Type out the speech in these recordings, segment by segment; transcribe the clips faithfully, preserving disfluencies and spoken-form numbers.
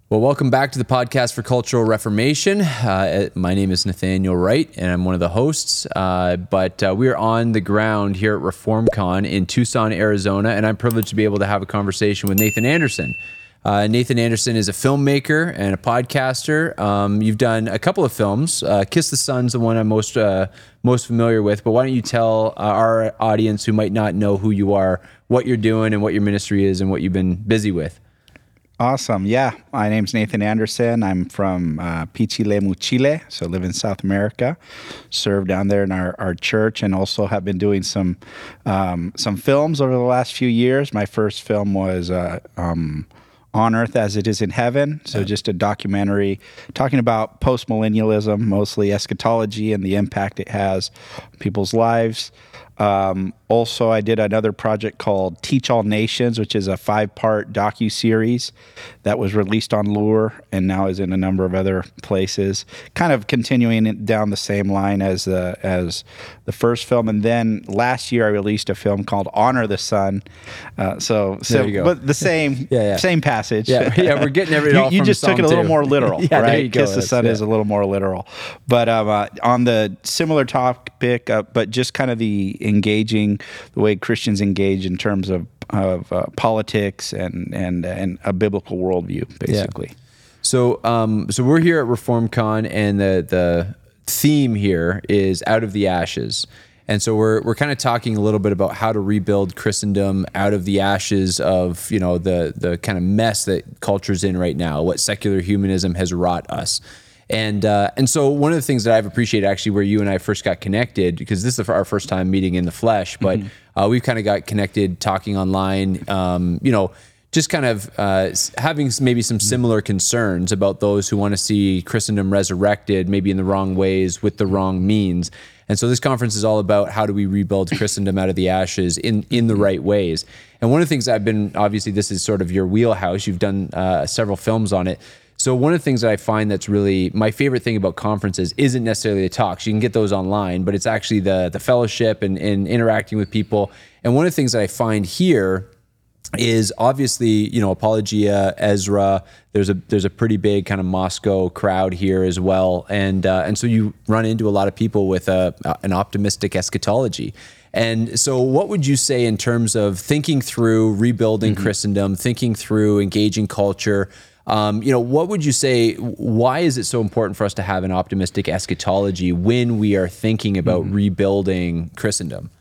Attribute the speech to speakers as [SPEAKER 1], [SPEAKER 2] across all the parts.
[SPEAKER 1] Well, welcome back to the podcast for Cultural Reformation. Uh, my name is Nathaniel Wright, and I'm one of the hosts. Uh, but uh, we're on the ground here at ReformCon in Tucson, Arizona, and I'm privileged to be able to have a conversation with Nathan Anderson. Uh, Nathan Anderson is a filmmaker and a podcaster. Um, you've done a couple of films. Uh, Kiss the Sun's the one I'm most uh, most familiar with. But why don't you tell uh, our audience who might not know who you are, what you're doing, and what your ministry is, and what you've been busy with?
[SPEAKER 2] Awesome. Yeah. My name's Nathan Anderson. I'm from uh, Pichilemu, Chile, so live in South America. Serve down there in our, our church, and also have been doing some um, some films over the last few years. My first film was uh, um, On Earth as It Is in Heaven, so yeah. just a documentary talking about post-millennialism, mostly eschatology and the impact it has on people's lives. Um, also, I did another project called Teach All Nations, which is a five-part docu-series that was released on Lure and now is in a number of other places, kind of continuing it down the same line as the as the first film. And then last year, I released a film called Honor the Sun. Uh, so, so but the same yeah, yeah. same passage.
[SPEAKER 1] Yeah, yeah, we're getting everything all
[SPEAKER 2] you, you
[SPEAKER 1] from
[SPEAKER 2] just took it a little
[SPEAKER 1] two.
[SPEAKER 2] more literal,
[SPEAKER 1] yeah,
[SPEAKER 2] right?
[SPEAKER 1] There you go.
[SPEAKER 2] Kiss the Sun
[SPEAKER 1] yeah.
[SPEAKER 2] is a little more literal. But um, uh, on the similar topic, uh, but just kind of the engaging, the way Christians engage in terms of of uh, politics and and and a biblical worldview, basically.
[SPEAKER 1] Yeah. So, um, so we're here at ReformCon, and the the theme here is Out of the Ashes. And so we're we're kind of talking a little bit about how to rebuild Christendom out of the ashes of, you know, the the kind of mess that culture's in right now, what secular humanism has wrought us. And uh, and so one of the things that I've appreciated, actually, where you and I first got connected, because this is our first time meeting in the flesh, but mm-hmm. uh, we've kind of got connected talking online, um, you know, just kind of uh, having maybe some similar concerns about those who want to see Christendom resurrected, maybe in the wrong ways with the wrong means. And so this conference is all about how do we rebuild Christendom out of the ashes in, in the right ways. And one of the things I've been, obviously this is sort of your wheelhouse, you've done uh, several films on it. So one of the things that I find that's really my favorite thing about conferences isn't necessarily the talks. You can get those online, but it's actually the the fellowship and, and interacting with people. And one of the things that I find here is obviously, you know, Apologia, Ezra. There's a there's a pretty big kind of Moscow crowd here as well, and uh, and so you run into a lot of people with a an optimistic eschatology. And so, what would you say in terms of thinking through rebuilding mm-hmm. Christendom, thinking through engaging culture? Um, you know, what would you say, why is it so important for us to have an optimistic eschatology when we are thinking about mm-hmm. rebuilding Christendom?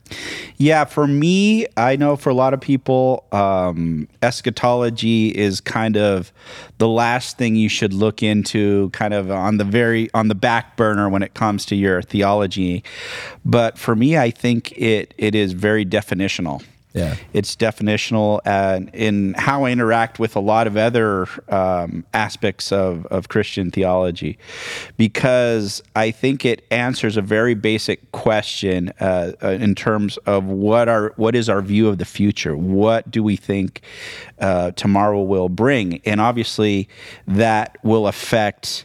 [SPEAKER 2] Yeah, for me, I know for a lot of people, um, eschatology is kind of the last thing you should look into, kind of on the very on the back burner when it comes to your theology. But for me, I think it it is very definitional.
[SPEAKER 1] Yeah,
[SPEAKER 2] it's definitional uh, in how I interact with a lot of other um, aspects of, of Christian theology, because I think it answers a very basic question uh, uh, in terms of what our what is our view of the future? What do we think uh, tomorrow will bring? And obviously, that will affect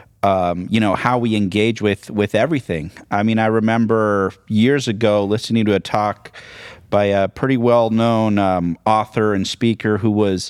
[SPEAKER 2] Um, you know, how we engage with with everything. I mean, I remember years ago listening to a talk by a pretty well-known um, author and speaker who was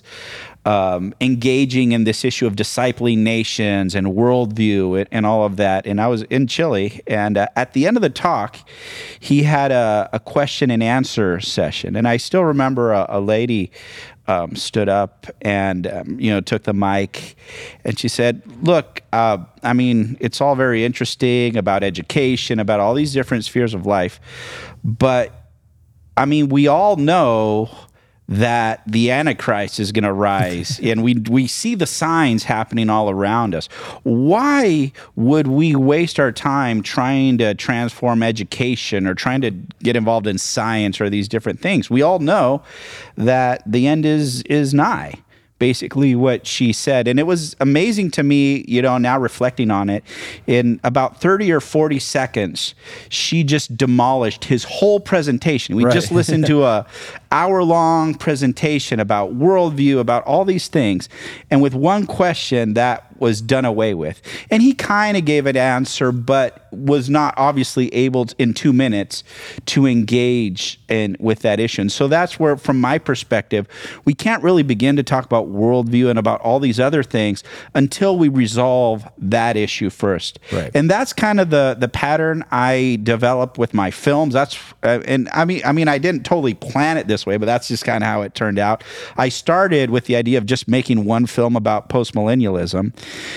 [SPEAKER 2] um, engaging in this issue of discipling nations and worldview and, and all of that. And I was in Chile, and uh, at the end of the talk, he had a, a question and answer session. And I still remember a, a lady Um, stood up and, um, you know, took the mic, and she said, look, uh, I mean, it's all very interesting about education, about all these different spheres of life, but, I mean, we all know that the Antichrist is going to rise, and we we see the signs happening all around us. Why would we waste our time trying to transform education or trying to get involved in science or these different things? We all know that the end is is nigh. Basically what she said. And it was amazing to me, you know, now reflecting on it, in about thirty or forty seconds, she just demolished his whole presentation. We right. just listened to a hour-long presentation about worldview, about all these things. And with one question that was done away with. And he kind of gave an answer, but was not obviously able to, in two minutes to engage in with that issue. And so that's where, from my perspective, we can't really begin to talk about worldview and about all these other things until we resolve that issue first.
[SPEAKER 1] Right.
[SPEAKER 2] And that's kind of the the pattern I developed with my films. That's uh, and I mean I mean I didn't totally plan it this way, but that's just kind of how it turned out. I started with the idea of just making one film about postmillennialism,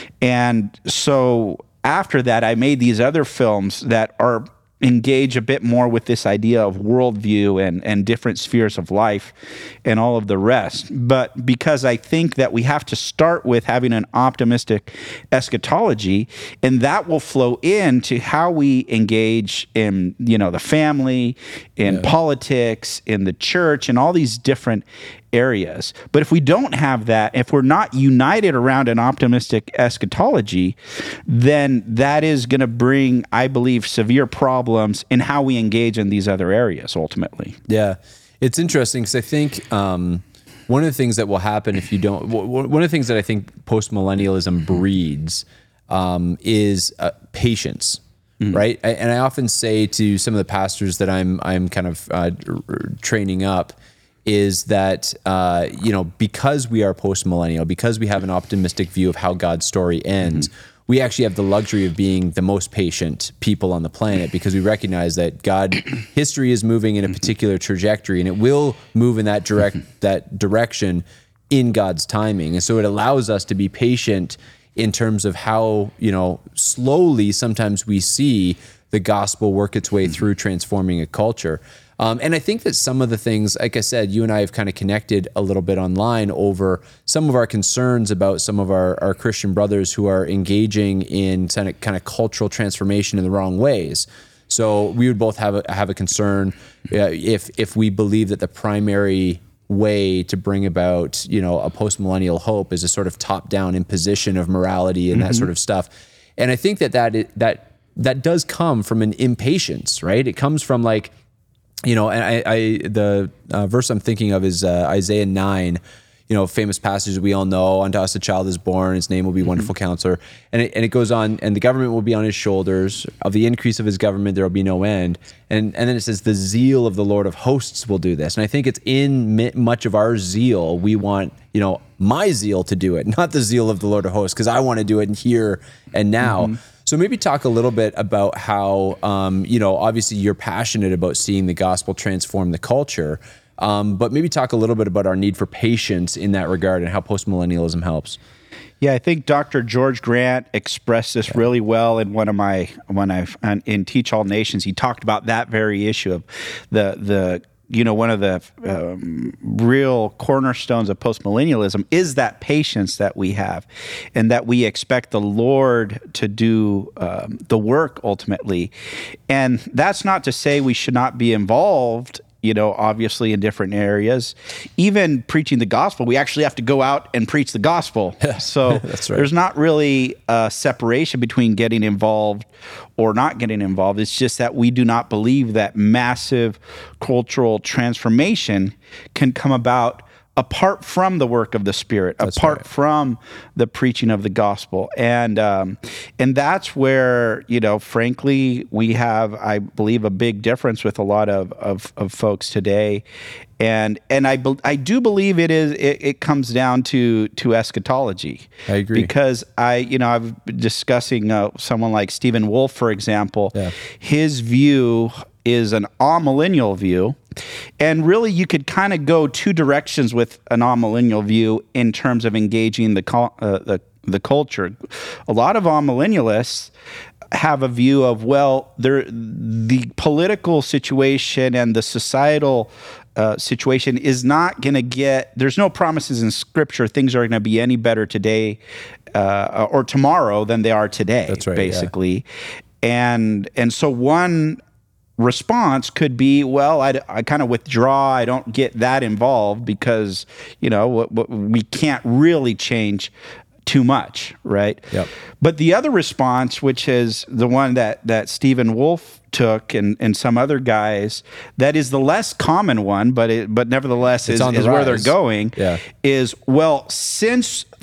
[SPEAKER 2] and so after that, I made these other films that are engage a bit more with this idea of worldview and, and different spheres of life and all of the rest. But because I think that we have to start with having an optimistic eschatology, and that will flow into how we engage in, you know, the family, in yeah. politics, in the church, and all these different areas. But if we don't have that, if we're not united around an optimistic eschatology, then that is going to bring, I believe, severe problems in how we engage in these other areas ultimately.
[SPEAKER 1] Yeah. It's interesting because I think um, one of the things that will happen if you don't, one of the things that I think postmillennialism breeds um, is uh, patience. Mm-hmm. Right. I, and I often say to some of the pastors that I'm, I'm kind of uh, training up, is that, uh, you know, because we are post-millennial, because we have an optimistic view of how God's story ends, mm-hmm. we actually have the luxury of being the most patient people on the planet, because we recognize that God, history is moving in a particular trajectory, and it will move in that direct that direction in God's timing. And so it allows us to be patient in terms of how, you know, slowly sometimes we see the gospel work its way through transforming a culture. Um, and I think that some of the things, like I said, you and I have kind of connected a little bit online over some of our concerns about some of our, our Christian brothers who are engaging in kind of, kind of cultural transformation in the wrong ways. So we would both have a, have a concern uh, if if we believe that the primary way to bring about, you know, a post-millennial hope is a sort of top-down imposition of morality and mm-hmm. that sort of stuff. And I think that that that that does come from an impatience, right? It comes from like, you know, and I, I the uh, verse I'm thinking of is uh, Isaiah nine, you know, famous passage that we all know. Unto us a child is born, his name will be mm-hmm. Wonderful Counselor. And it, and it goes on, and the government will be on his shoulders. Of the increase of his government, there will be no end. And and then it says, the zeal of the Lord of hosts will do this. And I think it's in mi- much of our zeal, we want, you know, my zeal to do it, not the zeal of the Lord of hosts, because I want to do it here and now. Mm-hmm. So maybe talk a little bit about how, um, you know, obviously you're passionate about seeing the gospel transform the culture, um, but maybe talk a little bit about our need for patience in that regard and how postmillennialism helps.
[SPEAKER 2] Yeah, I think Doctor George Grant expressed this yeah. really well in one of my, when I in Teach All Nations. He talked about that very issue of the the. You know, one of the um, real cornerstones of postmillennialism is that patience that we have, and that we expect the Lord to do um, the work ultimately. And that's not to say we should not be involved, you know, obviously in different areas. Even preaching the gospel, we actually have to go out and preach the gospel. So
[SPEAKER 1] That's right.
[SPEAKER 2] There's not really a separation between getting involved or not getting involved. It's just that we do not believe that massive cultural transformation can come about apart from the work of the Spirit, that's apart right. from the preaching of the gospel. And um, and that's where, you know, frankly, we have, I believe, a big difference with a lot of, of, of folks today. And and I be, I do believe it is it, it comes down to to eschatology.
[SPEAKER 1] I agree.
[SPEAKER 2] Because I you know I've been discussing uh, someone like Stephen Wolfe, for example. Yeah. His view is an amillennial view, and really you could kind of go two directions with an amillennial view in terms of engaging the uh, the the culture. A lot of amillennialists have a view of, well, there the political situation and the societal uh, situation is not going to get, there's no promises in Scripture things are going to be any better today uh, or tomorrow than they are today.
[SPEAKER 1] That's right,
[SPEAKER 2] basically. Yeah. And and so one response could be, well, I, I kind of withdraw. I don't get that involved because, you know, w- w- we can't really change too much, right?
[SPEAKER 1] Yep.
[SPEAKER 2] But the other response, which is the one that, that Stephen Wolfe took and, and some other guys, that is the less common one, but it, but nevertheless is, is where they're going,
[SPEAKER 1] yeah.
[SPEAKER 2] is, well, since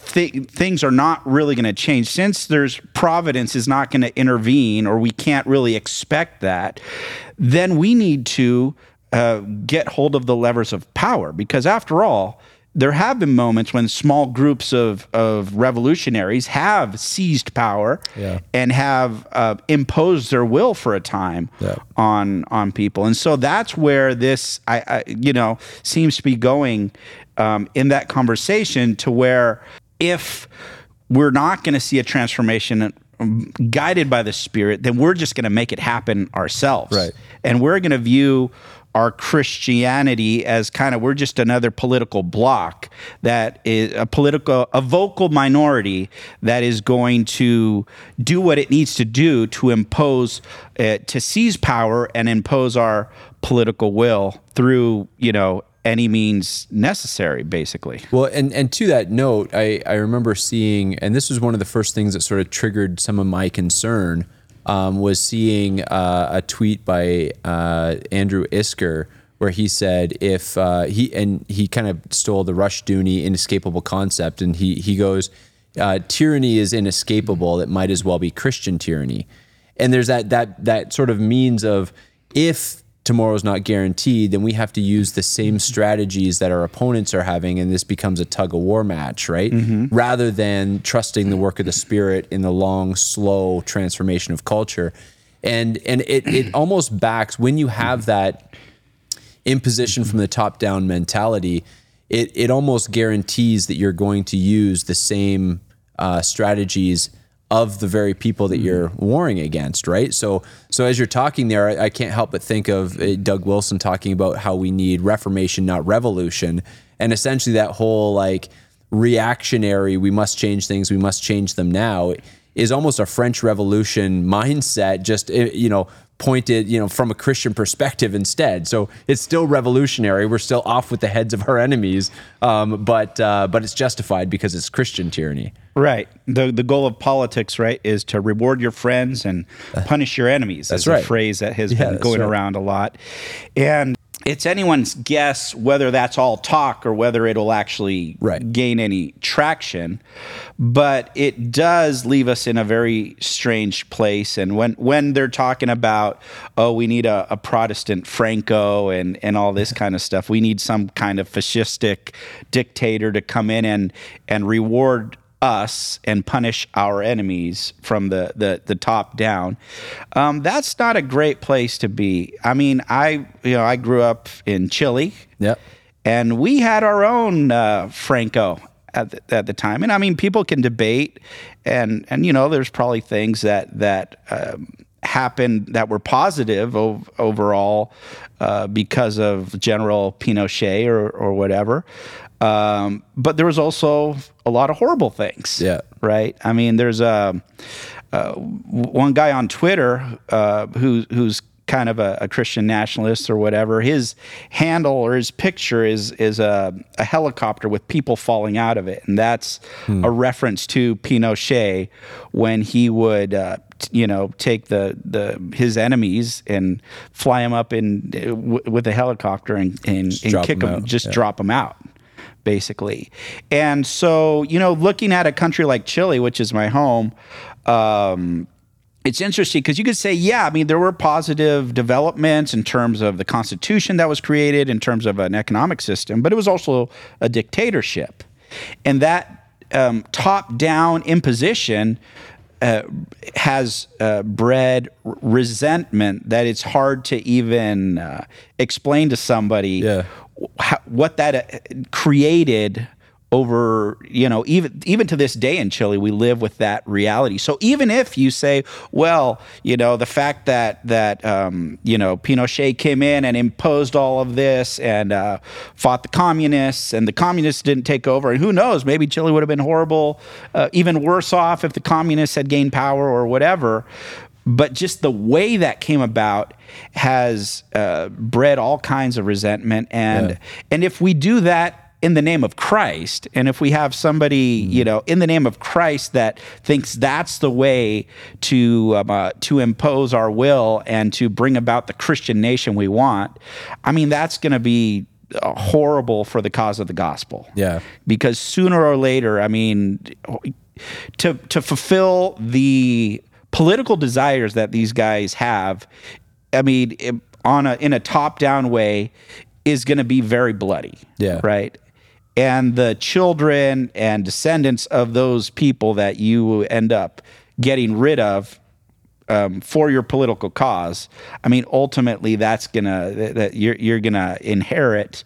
[SPEAKER 2] th- things are not really going to change, since there's providence is not going to intervene, or we can't really expect that, then we need to uh, get hold of the levers of power, because after all, there have been moments when small groups of, of revolutionaries have seized power
[SPEAKER 1] yeah.
[SPEAKER 2] and have uh, imposed their will for a time
[SPEAKER 1] yeah.
[SPEAKER 2] on on people. And so that's where this, I, I you know, seems to be going um, in that conversation, to where if we're not going to see a transformation um, guided by the Spirit, then we're just going to make it happen ourselves.
[SPEAKER 1] Right.
[SPEAKER 2] And we're going to view our Christianity as kind of, we're just another political bloc that is a political, a vocal minority that is going to do what it needs to do to impose, uh, to seize power and impose our political will through, you know, any means necessary, basically.
[SPEAKER 1] Well, and, and to that note, I, I remember seeing, and this was one of the first things that sort of triggered some of my concern, Um, was seeing uh, a tweet by uh, Andrew Isker, where he said if uh, he and he kind of stole the Rushdoony inescapable concept, and he he goes, uh, tyranny is inescapable. It might as well be Christian tyranny. And there's that that that sort of means of, if tomorrow's not guaranteed, then we have to use the same strategies that our opponents are having, and this becomes a tug of war match, right? Mm-hmm. Rather than trusting the work of the Spirit in the long, slow transformation of culture. And and it it almost backs, when you have that imposition from the top down mentality, it it almost guarantees that you're going to use the same uh, strategies of the very people that you're warring against, right? So, so as you're talking there, I, I can't help but think of uh, Doug Wilson talking about how we need reformation, not revolution, and essentially that whole like reactionary, we must change things, we must change them now, is almost a French Revolution mindset, just, you know, pointed, you know, from a Christian perspective instead. So it's still revolutionary. We're still off with the heads of our enemies, um, but uh, but it's justified because it's Christian tyranny.
[SPEAKER 2] Right. The the goal of politics, right, is to reward your friends and punish your enemies.
[SPEAKER 1] That's
[SPEAKER 2] is
[SPEAKER 1] right.
[SPEAKER 2] a phrase that has
[SPEAKER 1] Yeah,
[SPEAKER 2] been going
[SPEAKER 1] right.
[SPEAKER 2] around a lot. And it's anyone's guess whether that's all talk or whether it'll actually
[SPEAKER 1] Right.
[SPEAKER 2] gain any traction. But it does leave us in a very strange place. And when, when they're talking about, oh, we need a, a Protestant Franco and, and all this kind of stuff, we need some kind of fascistic dictator to come in and, and reward us and punish our enemies from the, the, the top down. Um, that's not a great place to be. I mean, I you know I grew up in Chile,
[SPEAKER 1] Yep.
[SPEAKER 2] and we had our own uh, Franco at the, at the time. And I mean, people can debate, and and you know, there's probably things that that um, happened that were positive o- overall uh, because of General Pinochet or or whatever. Um, but there was also a lot of horrible things.
[SPEAKER 1] Yeah.
[SPEAKER 2] Right. I mean, there's a, uh, one guy on Twitter uh, who who's kind of a, a Christian nationalist or whatever. His handle or his picture is is a, a helicopter with people falling out of it, and that's hmm. a reference to Pinochet when he would. Uh, you know, take the, the his enemies and fly them up in w- with a helicopter and and, and kick them,
[SPEAKER 1] out.
[SPEAKER 2] just
[SPEAKER 1] yeah.
[SPEAKER 2] drop them out, basically. And so, you know, looking at a country like Chile, which is my home, um, it's interesting because you could say, yeah, I mean, there were positive developments in terms of the constitution that was created, in terms of an economic system, but it was also a dictatorship, and that um, top-down imposition. Uh, has uh, bred r- resentment that it's hard to even uh, explain to somebody
[SPEAKER 1] Yeah.
[SPEAKER 2] wh- what that uh, created over, you know, even even to this day in Chile, we live with that reality. So even if you say, well, you know, the fact that that um, you know, Pinochet came in and imposed all of this and uh, fought the communists, and the communists didn't take over, and who knows, maybe Chile would have been horrible, uh, even worse off if the communists had gained power or whatever. But just the way that came about has uh, bred all kinds of resentment, and
[SPEAKER 1] Yeah.
[SPEAKER 2] and if we do that in the name of Christ, and if we have somebody, mm-hmm. you know, in the name of Christ that thinks that's the way to um, uh, to impose our will and to bring about the Christian nation we want, I mean, that's going to be uh, horrible for the cause of the gospel.
[SPEAKER 1] Yeah.
[SPEAKER 2] Because sooner or later, I mean, to to fulfill the political desires that these guys have, I mean, it, on a in a top-down way, is going to be very bloody.
[SPEAKER 1] Yeah.
[SPEAKER 2] Right. And the children and descendants of those people that you end up getting rid of um, for your political cause, I mean, ultimately, that's gonna that you're you're gonna inherit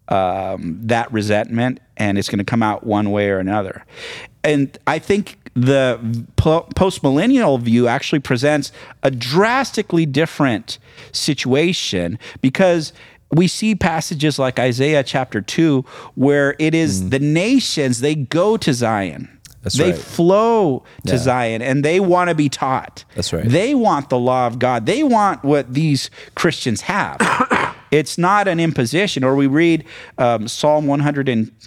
[SPEAKER 2] um, that resentment, and it's gonna come out one way or another. And I think the po- post-millennial view actually presents a drastically different situation, because we see passages like Isaiah chapter two, where it is mm. the nations, they go to Zion.
[SPEAKER 1] That's
[SPEAKER 2] they
[SPEAKER 1] right.
[SPEAKER 2] flow to
[SPEAKER 1] yeah.
[SPEAKER 2] Zion, and they want to be taught.
[SPEAKER 1] That's right.
[SPEAKER 2] They want the law of God. They want what these Christians have. It's not an imposition. Or we read um, Psalm one hundred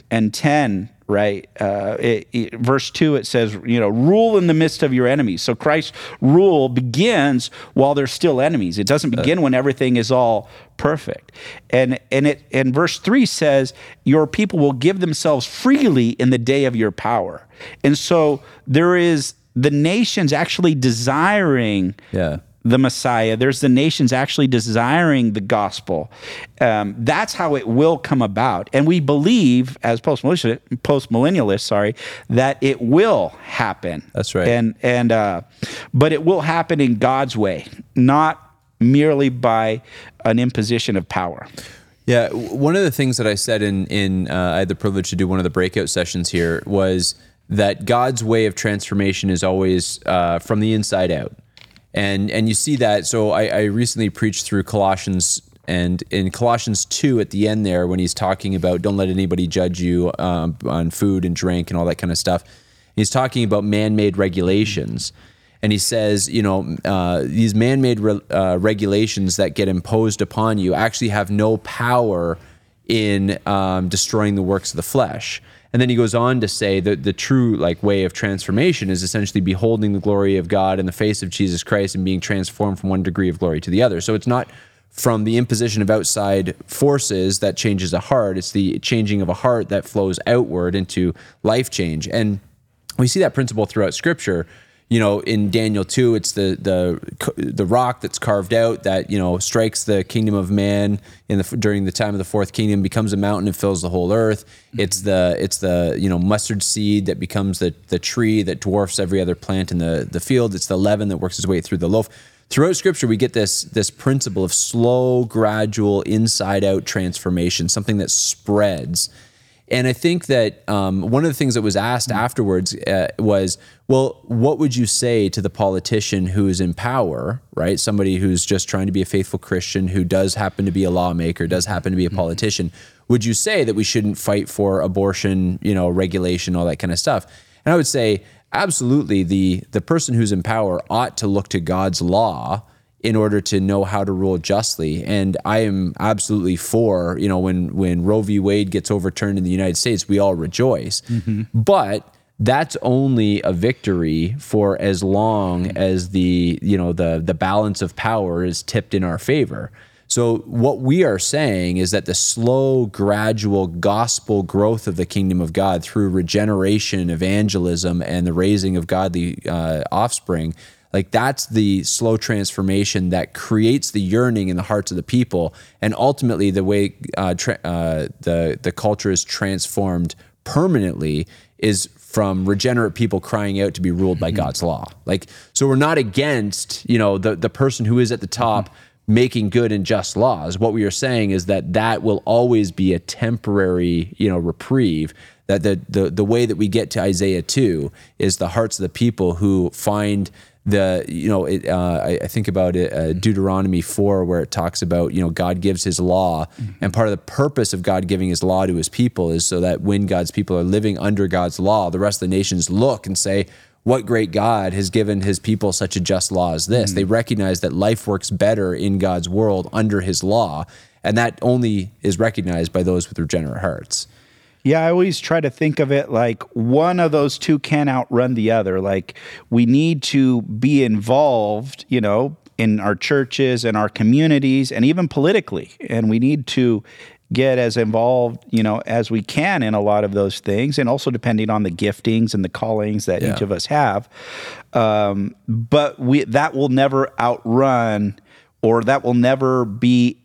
[SPEAKER 2] ten, right? Uh, it, it, verse two, it says, you know, rule in the midst of your enemies. So Christ's rule begins while there's still enemies. It doesn't begin when everything is all perfect. And and it and verse three says, your people will give themselves freely in the day of your power. And so there is the nations actually desiring
[SPEAKER 1] yeah.
[SPEAKER 2] the Messiah. There's the nations actually desiring the gospel. Um, that's how it will come about. And we believe, as post-millennialists, post-millennialists, sorry, that it will happen.
[SPEAKER 1] That's right.
[SPEAKER 2] And and uh, but it will happen in God's way, not merely by an imposition of power.
[SPEAKER 1] Yeah, one of the things that I said in in uh, I had the privilege to do one of the breakout sessions here was that God's way of transformation is always uh, from the inside out. And and you see that. So I, I recently preached through Colossians, and in Colossians two at the end there, when he's talking about don't let anybody judge you um, on food and drink and all that kind of stuff, he's talking about man-made regulations. And he says, you know, uh, these man-made re- uh, regulations that get imposed upon you actually have no power in um, destroying the works of the flesh. And then he goes on to say that the true like way of transformation is essentially beholding the glory of God in the face of Jesus Christ and being transformed from one degree of glory to the other. So it's not from the imposition of outside forces that changes a heart. It's the changing of a heart that flows outward into life change. And we see that principle throughout Scripture. You know, in Daniel two, it's the the the rock that's carved out that, you know, strikes the kingdom of man in the during the time of the fourth kingdom, becomes a mountain and fills the whole earth. Mm-hmm. It's the it's the you know mustard seed that becomes the the tree that dwarfs every other plant in the the field. It's the leaven that works its way through the loaf. Throughout Scripture, we get this this principle of slow, gradual, inside out transformation, something that spreads. And I think that um, one of the things that was asked afterwards uh, was, well, what would you say to the politician who is in power, right? Somebody who's just trying to be a faithful Christian, who does happen to be a lawmaker, does happen to be a politician. Would you say that we shouldn't fight for abortion, you know, regulation, all that kind of stuff? And I would say, absolutely, the the person who's in power ought to look to God's law in order to know how to rule justly. And I am absolutely for, you know, when, when Roe v. Wade gets overturned in the United States, we all rejoice. Mm-hmm. But that's only a victory for as long as the, you know, the, the balance of power is tipped in our favor. So what we are saying is that the slow, gradual gospel growth of the kingdom of God through regeneration, evangelism, and the raising of godly uh, offspring, like that's the slow transformation that creates the yearning in the hearts of the people, and ultimately the way uh, tra- uh, the the culture is transformed permanently is from regenerate people crying out to be ruled by God's law. Like, so we're not against, you know, the the person who is at the top making good and just laws. What we are saying is that that will always be a temporary, you know, reprieve. That the the the way that we get to Isaiah two is the hearts of the people who find the, you know, it, uh, I, I think about it, uh, Deuteronomy four, where it talks about, you know, God gives his law. Mm-hmm. And part of the purpose of God giving his law to his people is so that when God's people are living under God's law, the rest of the nations look and say, what great God has given his people such a just law as this. Mm-hmm. They recognize that life works better in God's world under his law. And that only is recognized by those with regenerate hearts.
[SPEAKER 2] Yeah, I always try to think of it like one of those two can't outrun the other. Like, we need to be involved, you know, in our churches and our communities and even politically. And we need to get as involved, you know, as we can in a lot of those things, and also depending on the giftings and the callings that
[SPEAKER 1] Yeah.
[SPEAKER 2] each of us have. Um, but we that will never outrun, or that will never be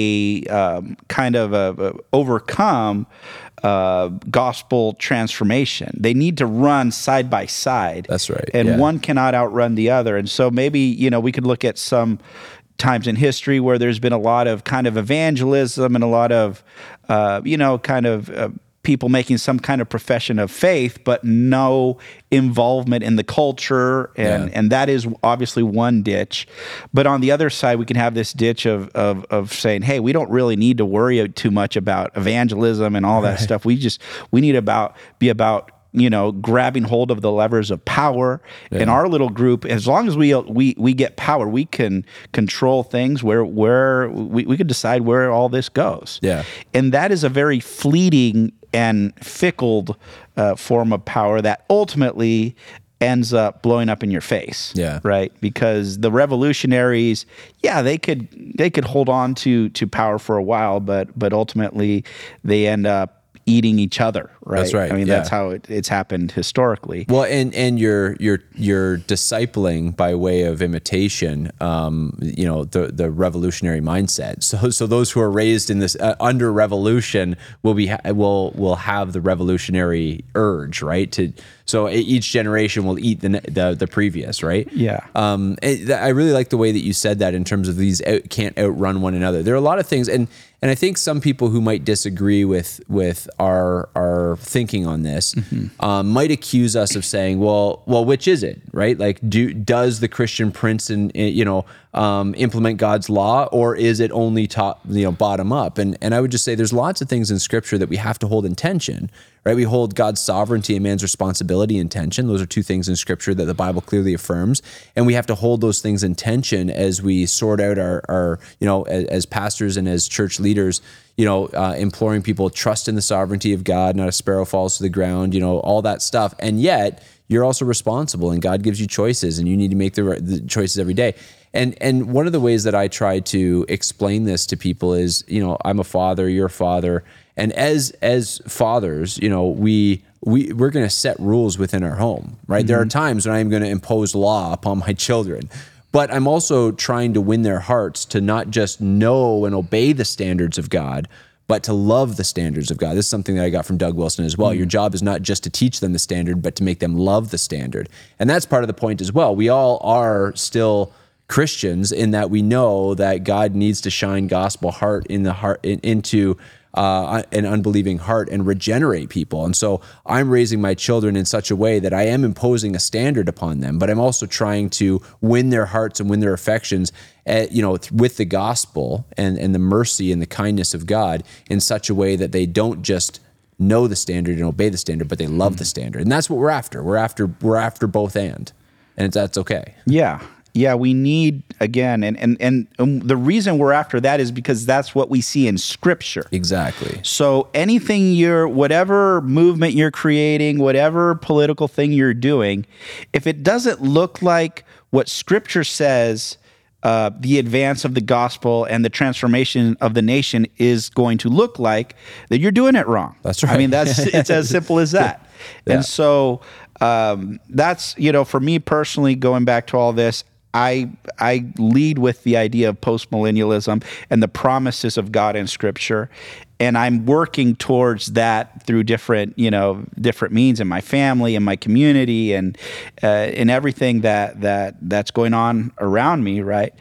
[SPEAKER 2] a um, kind of a, a overcome uh, gospel transformation. They need to run side by side.
[SPEAKER 1] That's right,
[SPEAKER 2] And
[SPEAKER 1] yeah.
[SPEAKER 2] one cannot outrun the other. And so maybe, you know, we could look at some times in history where there's been a lot of kind of evangelism and a lot of, uh, you know, kind of uh, people making some kind of profession of faith, but no involvement in the culture. And,
[SPEAKER 1] Yeah.
[SPEAKER 2] and that is obviously one ditch. But on the other side, we can have this ditch of, of, of saying, hey, we don't really need to worry too much about evangelism and all that stuff. We just, we need about be about, you know, grabbing hold of the levers of power in our little group. As long as we we we get power, we can control things where where we, we could decide where all this goes.
[SPEAKER 1] Yeah.
[SPEAKER 2] And that is a very fleeting and fickle uh, form of power that ultimately ends up blowing up in your face.
[SPEAKER 1] Yeah.
[SPEAKER 2] Right? Because the revolutionaries, yeah, they could they could hold on to to power for a while, but but ultimately they end up eating each other, right?
[SPEAKER 1] That's right,
[SPEAKER 2] I mean,
[SPEAKER 1] yeah.
[SPEAKER 2] that's how it, it's happened historically.
[SPEAKER 1] Well, and and you're you're you're discipling by way of imitation, um, you know, the the revolutionary mindset. So so those who are raised in this uh, under revolution will be ha- will will have the revolutionary urge, right? To so each generation will eat the ne- the, the previous, right?
[SPEAKER 2] Yeah.
[SPEAKER 1] Um, it, I really like the way that you said that in terms of these out, can't outrun one another. There are a lot of things, and and I think some people who might disagree with with our our thinking on this
[SPEAKER 2] Mm-hmm.
[SPEAKER 1] um, might accuse us of saying, well, well, which is it, right? Like, do does the Christian prince and you know um, implement God's law, or is it only top, you know, bottom up? And and I would just say there's lots of things in Scripture that we have to hold in tension, right? We hold God's sovereignty and man's responsibility in tension. Those are two things in Scripture that the Bible clearly affirms, and we have to hold those things in tension as we sort out our, our you know, as, as pastors and as church leaders, you know, uh, imploring people trust in the sovereignty of God, not a sparrow falls to the ground, you know, all that stuff. And yet you're also responsible, and God gives you choices, and you need to make the, right, the choices every day. And and one of the ways that I try to explain this to people is, you know, I'm a father, you're a father, and as as fathers, you know, we we we're going to set rules within our home, right? Mm-hmm. There are times when I'm going to impose law upon my children. But I'm also trying to win their hearts to not just know and obey the standards of God, but to love the standards of God. This is something that I got from Doug Wilson as well. Mm. Your job is not just to teach them the standard, but to make them love the standard. And that's part of the point as well. We all are still Christians in that we know that God needs to shine gospel heart in the heart in, into uh, an unbelieving heart and regenerate people. And so I'm raising my children in such a way that I am imposing a standard upon them, but I'm also trying to win their hearts and win their affections, at, you know, with the gospel and, and the mercy and the kindness of God in such a way that they don't just know the standard and obey the standard, but they love the standard. And that's what we're after. We're after, we're after both and, and it's, that's okay.
[SPEAKER 2] Yeah. Yeah, we need, again, and, and, and um, the reason we're after that is because that's what we see in Scripture.
[SPEAKER 1] Exactly.
[SPEAKER 2] So anything you're, whatever movement you're creating, whatever political thing you're doing, if it doesn't look like what Scripture says uh, the advance of the gospel and the transformation of the nation is going to look like, then you're doing it wrong.
[SPEAKER 1] That's right.
[SPEAKER 2] I mean, that's it's as simple as that.
[SPEAKER 1] Yeah.
[SPEAKER 2] And so um, that's, you know, for me personally, going back to all this, I I lead with the idea of postmillennialism and the promises of God in Scripture, and I'm working towards that through different you know different means in my family and my community and uh, in everything that that that's going on around me, right?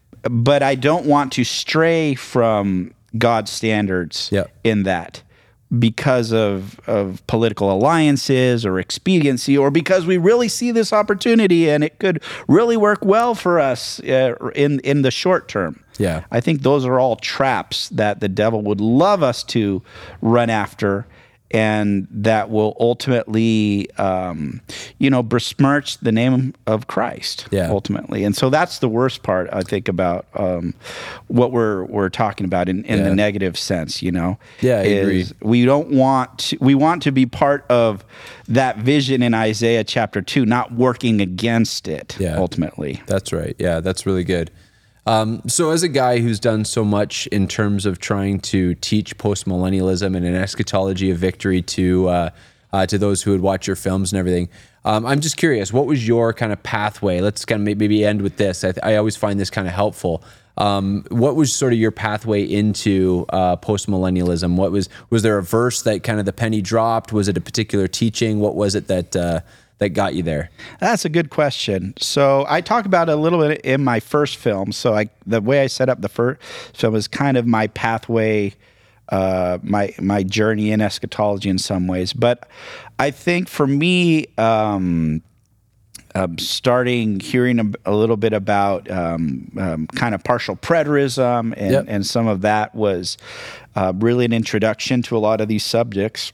[SPEAKER 2] But I don't want to stray from God's standards
[SPEAKER 1] Yep.
[SPEAKER 2] in that, because of of political alliances or expediency, or because we really see this opportunity and it could really work well for us uh, in in the short term.
[SPEAKER 1] Yeah.
[SPEAKER 2] I think those are all traps that the devil would love us to run after, and that will ultimately, um, you know, besmirch the name of Christ.
[SPEAKER 1] Yeah.
[SPEAKER 2] Ultimately, and so that's the worst part, I think, about um, what we're we're talking about in, in
[SPEAKER 1] Yeah.
[SPEAKER 2] the negative sense. You know,
[SPEAKER 1] Yeah, I agree.
[SPEAKER 2] We don't want to, we want to be part of that vision in Isaiah chapter two, not working against it.
[SPEAKER 1] Yeah.
[SPEAKER 2] Ultimately,
[SPEAKER 1] That's right. Yeah, that's really good. Um, so as a guy who's done so much in terms of trying to teach postmillennialism and an eschatology of victory to uh, uh, to those who would watch your films and everything, um, I'm just curious, what was your kind of pathway? Let's kind of maybe end with this. I, I always find this kind of helpful. Um, what was sort of your pathway into uh, postmillennialism? What was was there a verse that kind of the penny dropped? Was it a particular teaching? What was it that uh, that got you there?
[SPEAKER 2] That's a good question. So I talk about it a little bit in my first film. So I, the way I set up the first film is kind of my pathway, uh, my my journey in eschatology in some ways. But I think for me, um, um, starting hearing a, a little bit about um, um, kind of partial preterism and,
[SPEAKER 1] Yep.
[SPEAKER 2] and some of that was uh, really an introduction to a lot of these subjects.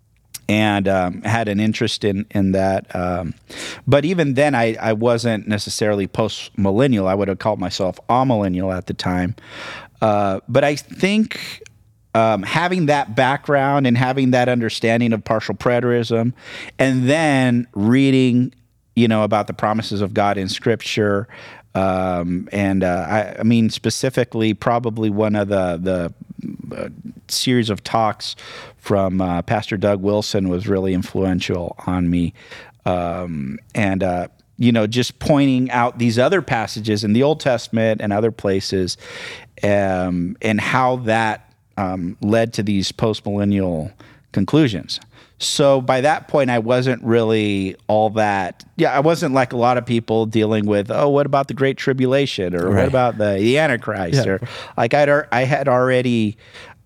[SPEAKER 2] And um, had an interest in in that, um, but even then, I, I wasn't necessarily post millennial. I would have called myself amillennial at the time. Uh, but I think um, having that background and having that understanding of partial preterism, and then reading, you know, about the promises of God in Scripture. Um, and uh, I, I mean, specifically, probably one of the the uh, series of talks from uh, Pastor Doug Wilson was really influential on me. Um, and uh, you know, just pointing out these other passages in the Old Testament and other places, um, and how that um, led to these postmillennial conclusions. So by that point, I wasn't really all that. Yeah, I wasn't like a lot of people dealing with, oh, what about the Great Tribulation, or
[SPEAKER 1] Right.
[SPEAKER 2] what about the, the Antichrist,
[SPEAKER 1] Yeah.
[SPEAKER 2] or like I'd al- I had already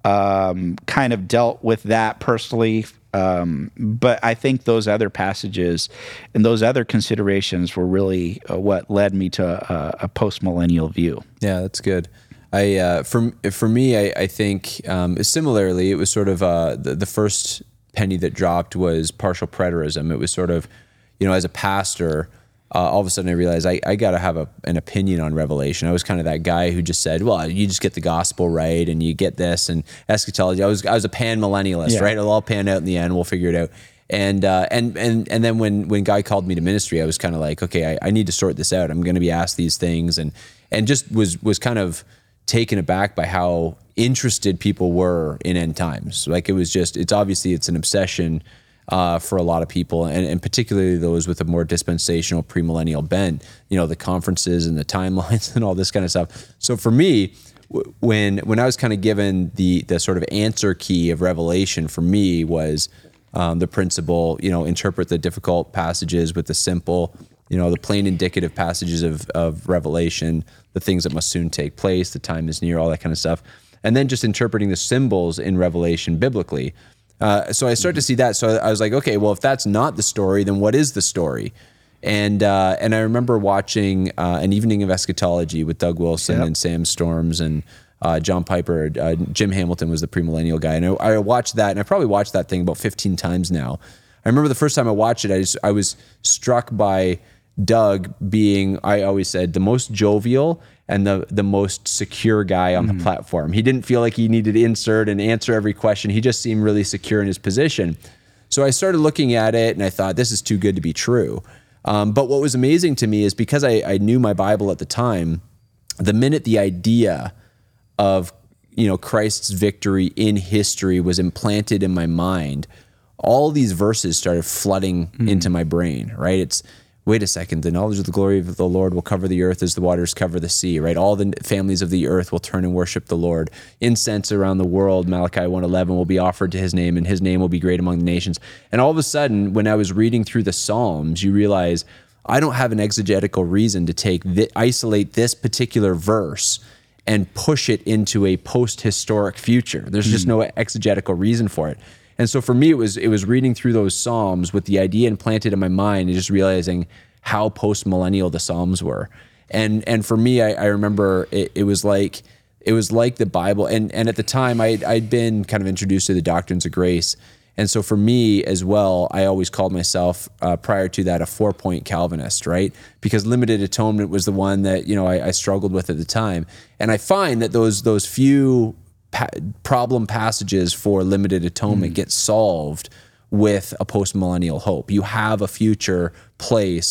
[SPEAKER 2] um, kind of dealt with that personally. Um, but I think those other passages and those other considerations were really uh, what led me to a, a post-millennial view.
[SPEAKER 1] Yeah, that's good. I uh, for for me, I, I think um, similarly, it was sort of uh, the, the first penny that dropped was partial preterism. It was sort of, you know, as a pastor, uh, all of a sudden I realized I, I got to have a, an opinion on Revelation. I was kind of that guy who just said, well, you just get the gospel right and you get this, and eschatology. I was I was a pan millennialist,
[SPEAKER 2] Yeah.
[SPEAKER 1] right? It'll all pan out in the end. We'll figure it out. And uh, and and and then when when Guy called me to ministry, I was kind of like, okay, I, I need to sort this out. I'm going to be asked these things, and and just was was kind of taken aback by how interested people were in end times. Like it was just, it's obviously it's an obsession uh, for a lot of people, and, and particularly those with a more dispensational premillennial bent. You know, the conferences and the timelines and all this kind of stuff. So for me, w- when when I was kind of given the the sort of answer key of Revelation, for me was um, the principle, you know, interpret the difficult passages with the simple. You know, the plain indicative passages of, of Revelation, the things that must soon take place, the time is near, all that kind of stuff. And then just interpreting the symbols in Revelation biblically. Uh, so I started to see that. So I was like, okay, well, if that's not the story, then what is the story? And uh, and I remember watching uh, An Evening of Eschatology with Doug Wilson
[SPEAKER 2] Yep.
[SPEAKER 1] and Sam Storms and uh, John Piper. Uh, Jim Hamilton was the premillennial guy. And I, I watched that, and I probably watched that thing about fifteen times now. I remember the first time I watched it, I, just, I was struck by Doug being, I always said, the most jovial and the the most secure guy on
[SPEAKER 2] Mm-hmm.
[SPEAKER 1] the platform. He didn't feel like he needed to insert and answer every question. He just seemed really secure in his position. So I started looking at it and I thought, this is too good to be true. Um, but what was amazing to me is because I, I knew my Bible at the time, the minute the idea of, you know, Christ's victory in history was implanted in my mind, all these verses started flooding
[SPEAKER 2] Mm-hmm.
[SPEAKER 1] into my brain, right? It's, wait a second, the knowledge of the glory of the Lord will cover the earth as the waters cover the sea, right? All the families of the earth will turn and worship the Lord. Incense around the world, Malachi one eleven, will be offered to his name, and his name will be great among the nations. And all of a sudden, when I was reading through the Psalms, you realize I don't have an exegetical reason to take th- isolate this particular verse and push it into a post-historic future. There's just no exegetical reason for it. And so for me, it was it was reading through those Psalms with the idea implanted in my mind and just realizing how post-millennial the Psalms were. And and for me, I, I remember it, it was like it was like the Bible. And and at the time, I I'd been kind of introduced to the doctrines of grace. And so for me as well, I always called myself uh, prior to that a four-point Calvinist, right? Because limited atonement was the one that you know I, I struggled with at the time. And I find that those those few pa- problem passages for limited atonement mm. get solved with a post-millennial hope. You have a future place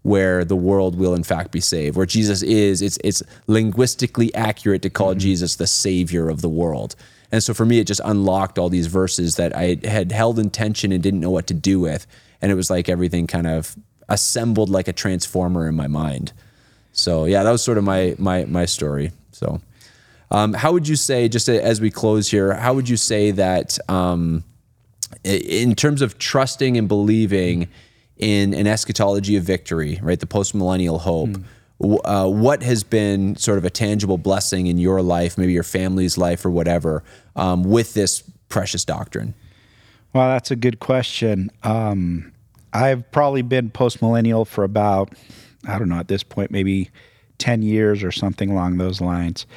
[SPEAKER 1] where the world will in fact be saved, where Jesus is, it's it's linguistically accurate to call mm-hmm. Jesus the savior of the world. And so for me, it just unlocked all these verses that I had held in tension and didn't know what to do with. And it was like everything kind of assembled like a transformer in my mind. So yeah, that was sort of my my my story. So um, how would you say, just as we close here, how would you say that um, in terms of trusting and believing in an eschatology of victory, right, the post-millennial hope, mm. Uh, what has been sort of a tangible blessing in your life, maybe your family's life or whatever, um, with this precious doctrine?
[SPEAKER 2] Well, that's a good question. Um, I've probably been post-millennial for about, I don't know, at this point, maybe ten years or something along those lines.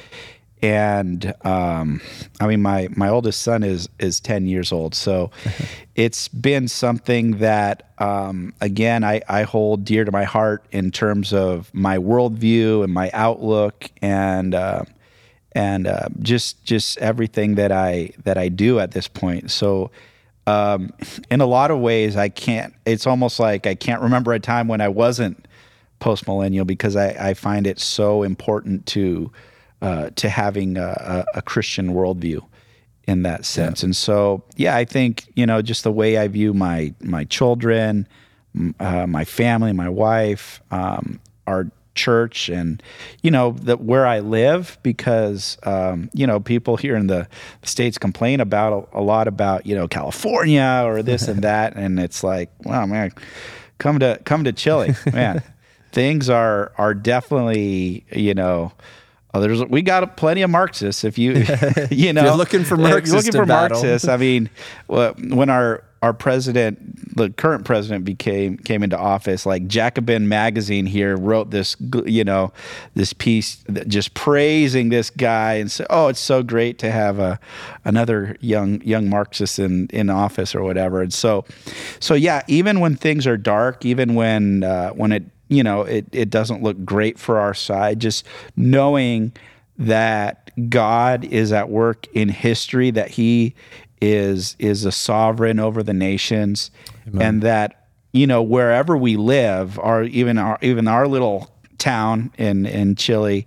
[SPEAKER 2] And um, I mean, my, my oldest son is is ten years old. So it's been something that, um, again, I, I hold dear to my heart in terms of my worldview and my outlook and uh, and uh, just just everything that I that I do at this point. So um, in a lot of ways, I can't. It's almost like I can't remember a time when I wasn't post-millennial, because I, I find it so important to. Uh, to having a, a Christian worldview in that sense. Yeah. And so, yeah, I think, you know, just the way I view my my children, uh, my family, my wife, um, our church, and, you know, the, where I live, because, um, you know, people here in the States complain about a, a lot about, you know, California or this and that. And it's like, wow, man, come to, come to Chile, man. Things are, are definitely, you know, Oh, there's we got plenty of Marxists. If you you know
[SPEAKER 1] you're looking for Marxists,
[SPEAKER 2] looking for
[SPEAKER 1] battle.
[SPEAKER 2] Marxists. I mean, when our our president, the current president, became came into office, like Jacobin magazine here wrote this, you know, this piece just praising this guy and say, oh, it's so great to have a another young young Marxist in in office or whatever. And so, so yeah, even when things are dark, even when uh, when it. you know, it, it doesn't look great for our side, just knowing that God is at work in history, that he is is a sovereign over the nations. Amen. And that, you know, wherever we live, or even our even our little town in, in Chile,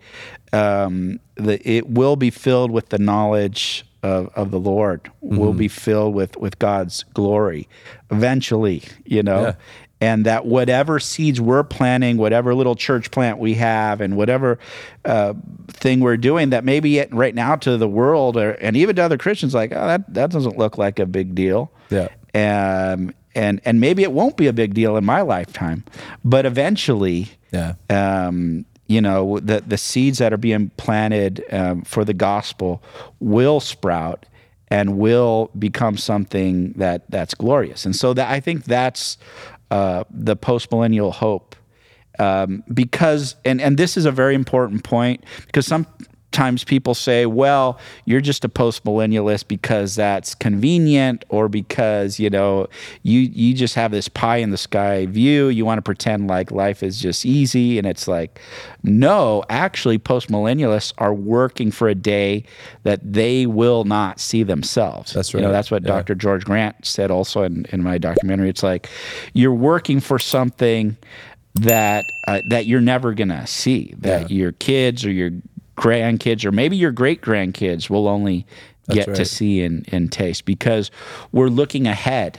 [SPEAKER 2] um, the, it will be filled with the knowledge of, of the Lord, mm-hmm. will be filled with, with God's glory eventually, you know. Yeah. And that whatever seeds we're planting, whatever little church plant we have, and whatever uh, thing we're doing, that maybe it, right now to the world, or, and even to other Christians, like, oh, that, that doesn't look like a big deal.
[SPEAKER 1] Yeah.
[SPEAKER 2] Um, and and maybe it won't be a big deal in my lifetime, but eventually,
[SPEAKER 1] yeah.
[SPEAKER 2] Um, you know, the the seeds that are being planted um, for the gospel will sprout and will become something that that's glorious. And so that I think that's. Uh, the post-millennial hope, um, because, and, and this is a very important point, because sometimes people say, well, you're just a post-millennialist because that's convenient, or because, you know, you, you just have this pie-in-the-sky view, you want to pretend like life is just easy, and it's like, no, actually, post-millennialists are working for a day that they will not see themselves.
[SPEAKER 1] That's right.
[SPEAKER 2] You know, that's what yeah. Doctor George Grant said also in, in my documentary. It's like, you're working for something that uh, that you're never going to see, that yeah. your kids or your grandkids, or maybe your great-grandkids will only That's get right. to see and, and taste, because we're looking ahead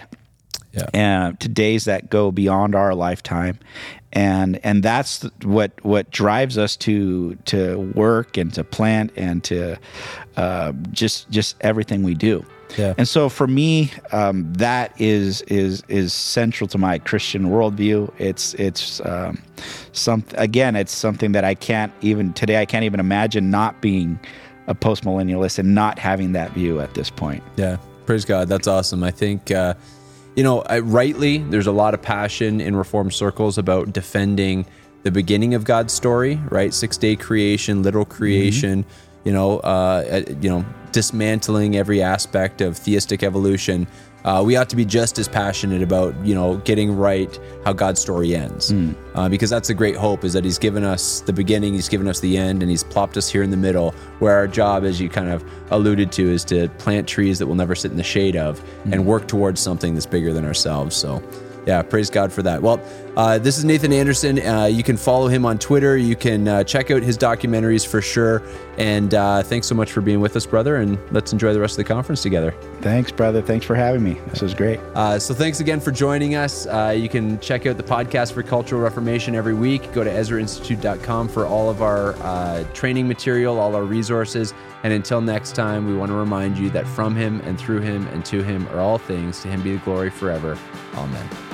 [SPEAKER 2] yeah. uh, to days that go beyond our lifetime. And and that's what what drives us to to work and to plant and to uh, just just everything we do. Yeah. And so for me, um, that is is is central to my Christian worldview. It's it's um, some again, it's something that I can't even today. I can't even imagine not being a postmillennialist and not having that view at this point.
[SPEAKER 1] Yeah, praise God. That's awesome. I think uh, you know, I, rightly, there's a lot of passion in Reformed circles about defending the beginning of God's story. Right, six day creation, literal creation. Mm-hmm. You know, uh, you know, dismantling every aspect of theistic evolution. Uh, we ought to be just as passionate about, you know, getting right how God's story ends, mm. uh, because that's the great hope, is that He's given us the beginning, He's given us the end, and He's plopped us here in the middle, where our job, as you kind of alluded to, is to plant trees that we'll never sit in the shade of, mm. and work towards something that's bigger than ourselves. So, yeah, praise God for that. Well, uh, this is Nathan Anderson. Uh, you can follow him on Twitter. You can uh, check out his documentaries for sure. And uh, thanks so much for being with us, brother. And let's enjoy the rest of the conference together.
[SPEAKER 2] Thanks, brother. Thanks for having me. This was great.
[SPEAKER 1] Uh, so thanks again for joining us. Uh, you can check out the podcast for Cultural Reformation every week. Go to Ezra Institute dot com for all of our uh, training material, all our resources. And until next time, we want to remind you that from him and through him and to him are all things. To him be the glory forever. Amen.